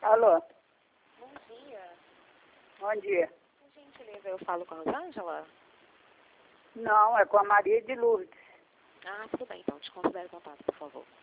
Alô? Bom dia. Bom dia. Por gentileza, eu falo com a Rosângela? Não, é com a Maria de Lourdes. Ah, tudo bem. Então, te considere contato, por favor.